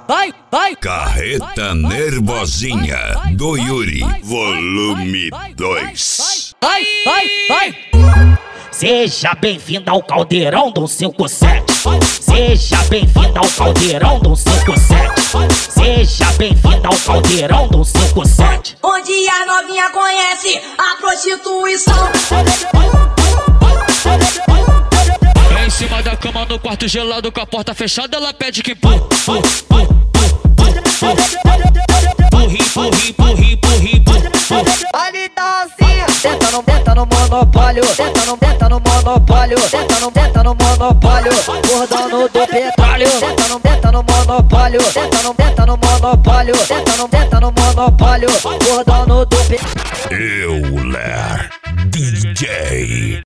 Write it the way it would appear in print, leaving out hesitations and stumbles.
vai. Carreta Nervosinha do Yuri, volume 2. Vai. Seja bem-vindo ao caldeirão do 57. Seja bem-vindo ao caldeirão do 57. Seja bem-vindo ao caldeirão do 57. Onde a novinha conhece a prostituição. É em cima da cama no quarto gelado com a porta fechada, ela pede que empurre. Ali tá assim, tenta no monopólio, tenta no monopólio, tenta no monopólio, por dono do petróleo, tenta no monopólio, tenta no monopólio, tenta no monopólio, por dono do petróleo. Euler DJ.